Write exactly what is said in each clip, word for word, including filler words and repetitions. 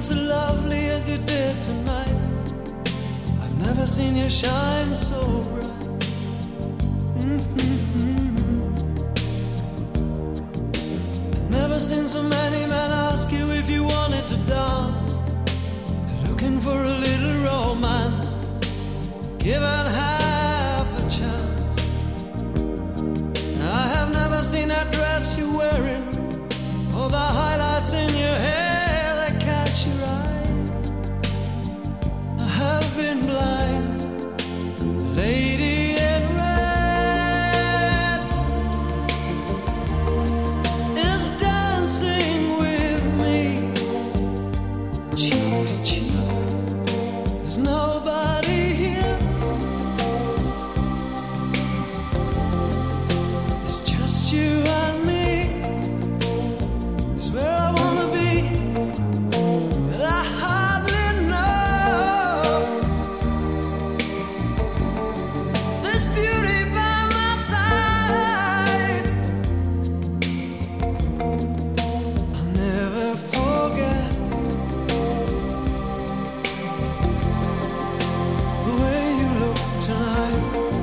so lovely as you did tonight. I've never seen you shine so bright. Mm-hmm. I've never seen so many men ask you if you wanted to dance. They're looking for a little romance, given half a chance. I have never seen that dress you're wearing, or the highlights in your hair that catch your eye. I have been blind. The lady in red is dancing with me, cheek to cheek. There's nobody here. It's just you and me. It's where I wanna be, but I hardly know this beauty by my side. I'll never forget the way you look tonight.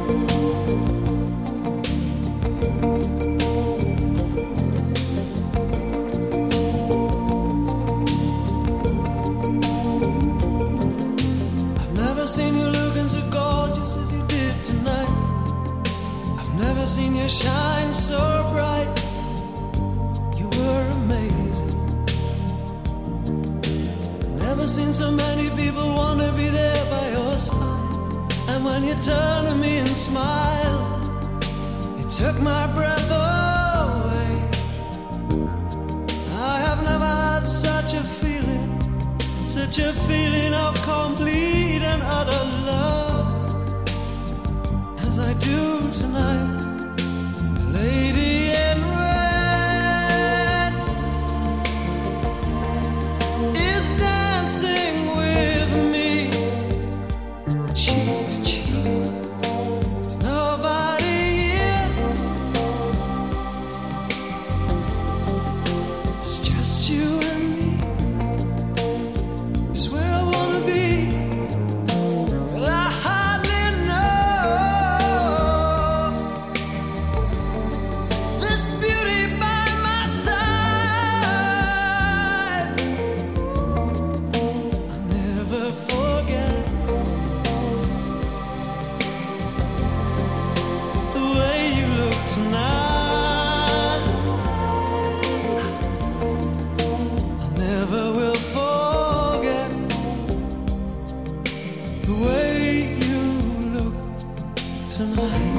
I've never seen you looking so gorgeous as you did tonight. I've never seen you shine so bright. You were amazing. Never seen so many people want to be there by your side. And when you turn to me and smile, it took my breath away. I have never had such a feeling, such a feeling of complete and utter love as I do tonight. The lady in red is dancing with me, cheek to cheek. There's nobody here. It's just you and me. It's where I wanna be, but I hardly know this beauty by my side. I'll never forget the way you look tonight. I never will forget the way you look tonight.